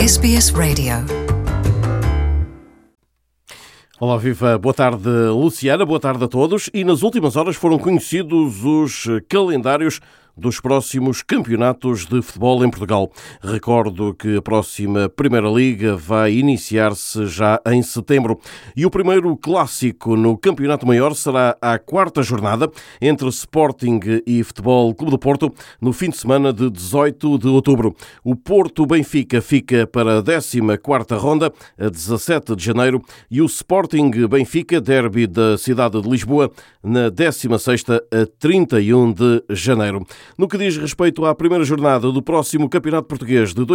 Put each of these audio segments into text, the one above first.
SBS Radio. Olá, viva. Boa tarde, Luciana. Boa tarde a todos. E nas últimas horas foram conhecidos os calendários dos próximos campeonatos de futebol em Portugal. Recordo que a próxima Primeira Liga vai iniciar-se já em setembro. E o primeiro clássico no Campeonato Maior será a quarta jornada entre Sporting e Futebol Clube do Porto no fim de semana de 18 de outubro. O Porto-Benfica fica para a 14ª ronda, a 17 de janeiro, e o Sporting-Benfica, derby da cidade de Lisboa, na 16ª a 31 de janeiro. No que diz respeito à primeira jornada do próximo Campeonato Português de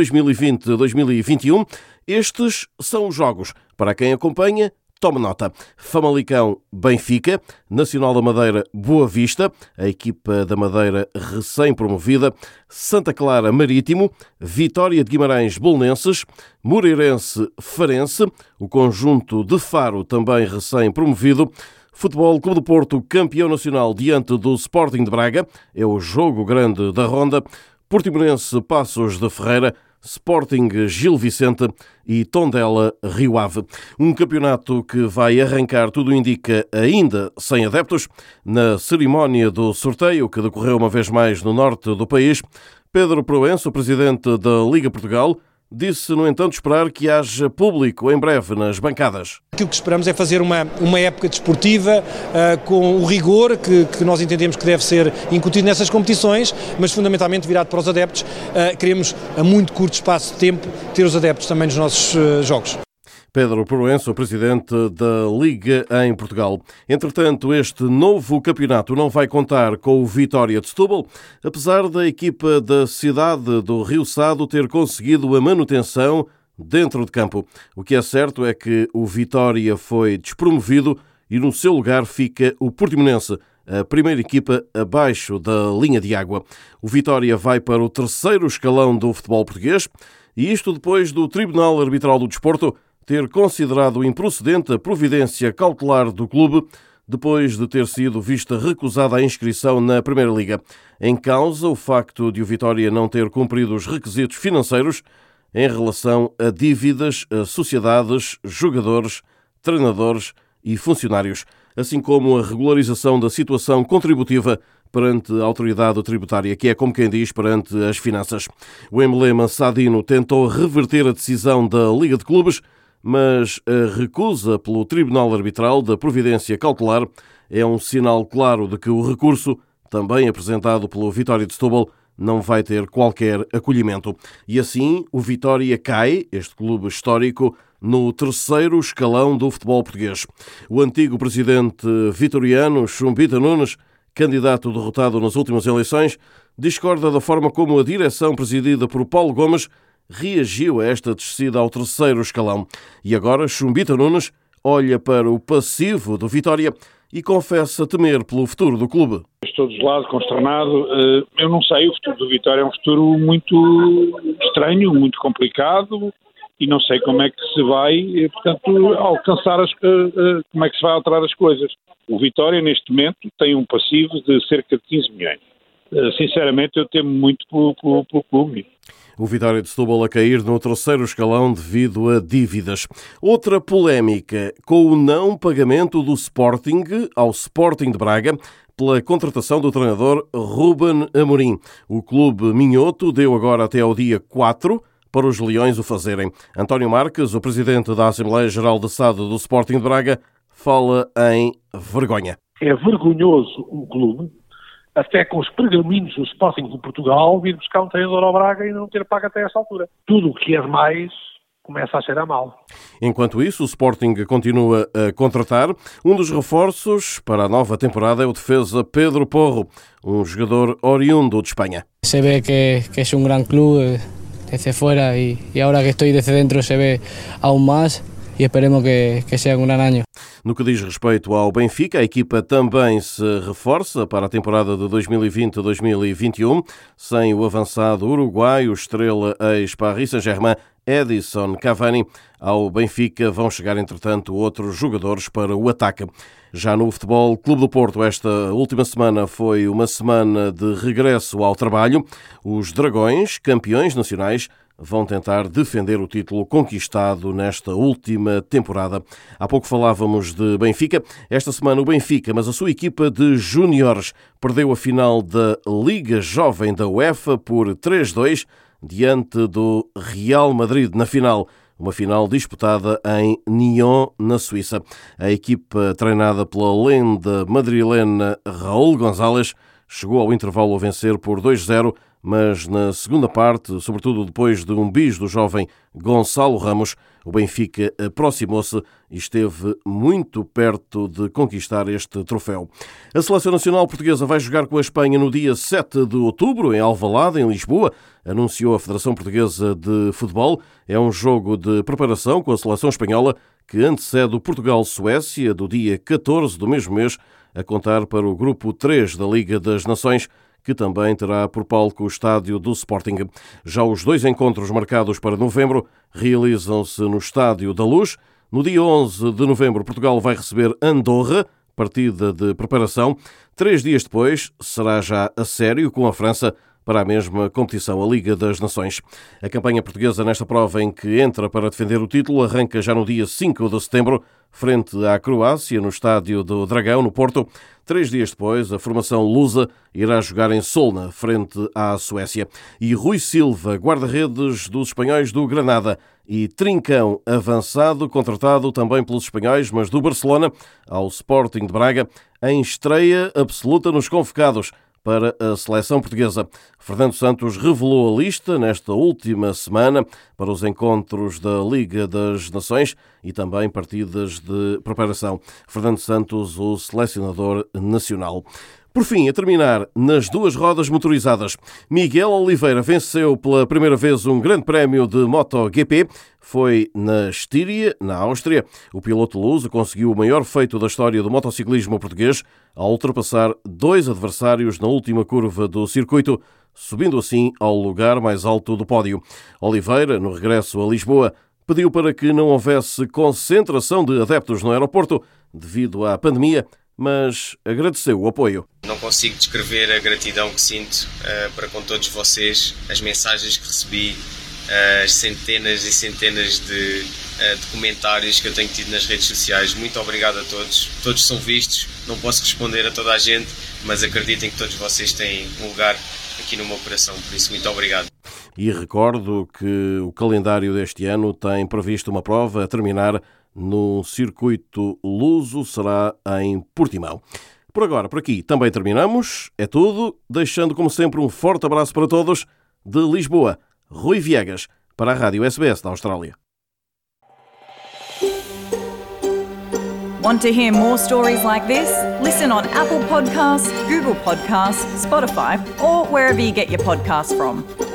2020-2021, estes são os jogos. Para quem acompanha, tome nota. Famalicão-Benfica, Nacional da Madeira Boa Vista, a equipa da Madeira recém-promovida, Santa Clara Marítimo, Vitória de Guimarães Belenenses, Moreirense-Farense, o conjunto de Faro também recém-promovido, Futebol Clube do Porto, campeão nacional diante do Sporting de Braga, é o jogo grande da ronda. Portimonense Passos de Ferreira, Sporting Gil Vicente e Tondela Rio Ave. Um campeonato que vai arrancar, tudo indica, ainda sem adeptos. Na cerimónia do sorteio, que decorreu uma vez mais no norte do país, Pedro Proença, o presidente da Liga Portugal, disse, no entanto, esperar que haja público em breve nas bancadas. Aquilo que esperamos é fazer uma época desportiva com o rigor que nós entendemos que deve ser incutido nessas competições, mas fundamentalmente virado para os adeptos. Queremos, a muito curto espaço de tempo, ter os adeptos também nos nossos jogos. Pedro Proença, o presidente da Liga em Portugal. Entretanto, este novo campeonato não vai contar com o Vitória de Setúbal, apesar da equipa da cidade do Rio Sado ter conseguido a manutenção dentro de campo. O que é certo é que o Vitória foi despromovido e no seu lugar fica o Portimonense, a primeira equipa abaixo da linha de água. O Vitória vai para o terceiro escalão do futebol português, e isto depois do Tribunal Arbitral do Desporto ter considerado improcedente a providência cautelar do clube depois de ter sido vista recusada a inscrição na Primeira Liga. Em causa o facto de o Vitória não ter cumprido os requisitos financeiros em relação a dívidas a sociedades, jogadores, treinadores e funcionários, assim como a regularização da situação contributiva perante a autoridade tributária, que é, como quem diz, perante as finanças. O emblema sadino tentou reverter a decisão da Liga de Clubes, mas a recusa pelo Tribunal Arbitral da providência cautelar é um sinal claro de que o recurso, também apresentado pelo Vitória de Setúbal, não vai ter qualquer acolhimento. E assim, o Vitória cai, este clube histórico, no terceiro escalão do futebol português. O antigo presidente vitoriano, Chumbita Nunes, candidato derrotado nas últimas eleições, discorda da forma como a direção presidida por Paulo Gomes reagiu a esta descida ao terceiro escalão. E agora Chumbita Nunes olha para o passivo do Vitória e confessa temer pelo futuro do clube. Estou desolado, consternado. Eu não sei, o futuro do Vitória é um futuro muito estranho, muito complicado, e não sei como é que se vai, portanto, alcançar como é que se vai alterar as coisas. O Vitória, neste momento, tem um passivo de cerca de 15 milhões. Sinceramente, eu temo muito pelo clube. O Vitória de Setúbal a cair no terceiro escalão devido a dívidas. Outra polémica com o não pagamento do Sporting ao Sporting de Braga pela contratação do treinador Ruben Amorim. O clube minhoto deu agora até ao dia 4 para os leões o fazerem. António Marques, o presidente da Assembleia Geral de SAD do Sporting de Braga, fala em vergonha. É vergonhoso um clube, até com os pergaminhos do Sporting de Portugal, vir buscar um treinador ao Braga e não ter pago até essa altura. Tudo o que é demais começa a cheirar mal. Enquanto isso, o Sporting continua a contratar. Um dos reforços para a nova temporada é o defesa Pedro Porro, um jogador oriundo de Espanha. Se vê que é um grande clube desde fora e agora que estou desde dentro se vê aún mais e esperemos que seja um grande ano. No que diz respeito ao Benfica, a equipa também se reforça para a temporada de 2020-2021, sem o avançado uruguaio, estrela ex-Paris Saint-Germain, Edison Cavani. Ao Benfica vão chegar, entretanto, outros jogadores para o ataque. Já no Futebol Clube do Porto, esta última semana foi uma semana de regresso ao trabalho. Os Dragões, campeões nacionais, vão tentar defender o título conquistado nesta última temporada. Há pouco falávamos de Benfica. Esta semana o Benfica, mas a sua equipa de júniores, perdeu a final da Liga Jovem da UEFA por 3-2 diante do Real Madrid na final. Uma final disputada em Nyon, na Suíça. A equipa treinada pela lenda madrilena Raúl González chegou ao intervalo a vencer por 2-0, mas na segunda parte, sobretudo depois de um bis do jovem Gonçalo Ramos, o Benfica aproximou-se e esteve muito perto de conquistar este troféu. A Seleção Nacional Portuguesa vai jogar com a Espanha no dia 7 de outubro, em Alvalade, em Lisboa, anunciou a Federação Portuguesa de Futebol. É um jogo de preparação com a Seleção Espanhola que antecede o Portugal-Suécia do dia 14 do mesmo mês, a contar para o grupo 3 da Liga das Nações, que também terá por palco o estádio do Sporting. Já os dois encontros marcados para novembro realizam-se no Estádio da Luz. No dia 11 de novembro, Portugal vai receber Andorra, partida de preparação. 3 dias depois, será já a sério com a França para a mesma competição, a Liga das Nações. A campanha portuguesa nesta prova, em que entra para defender o título, arranca já no dia 5 de setembro, frente à Croácia, no Estádio do Dragão, no Porto. 3 dias depois, a formação lusa irá jogar em Solna, frente à Suécia. E Rui Silva, guarda-redes dos espanhóis do Granada, e Trincão, avançado, contratado também pelos espanhóis, mas do Barcelona, ao Sporting de Braga, em estreia absoluta nos convocados para a seleção portuguesa. Fernando Santos revelou a lista nesta última semana para os encontros da Liga das Nações e também partidas de preparação. Fernando Santos, o selecionador nacional. Por fim, a terminar, nas 2 rodas motorizadas, Miguel Oliveira venceu pela primeira vez um grande prémio de MotoGP. Foi na Estíria, na Áustria. O piloto luso conseguiu o maior feito da história do motociclismo português ao ultrapassar 2 adversários na última curva do circuito, subindo assim ao lugar mais alto do pódio. Oliveira, no regresso a Lisboa, pediu para que não houvesse concentração de adeptos no aeroporto devido à pandemia, mas agradeceu o apoio. Não consigo descrever a gratidão que sinto para com todos vocês, as mensagens que recebi, as centenas e centenas de comentários que eu tenho tido nas redes sociais. Muito obrigado a todos. Todos são vistos, não posso responder a toda a gente, mas acreditem que todos vocês têm um lugar aqui no meu coração, por isso muito obrigado. E recordo que o calendário deste ano tem previsto uma prova a terminar no circuito luso, será em Portimão. Por agora, por aqui também terminamos. É tudo, deixando como sempre um forte abraço para todos. De Lisboa, Rui Viegas, para a Rádio SBS da Austrália. Want to hear more stories like this? Listen on Apple Podcasts, Google Podcasts, Spotify, or wherever you get your podcasts from.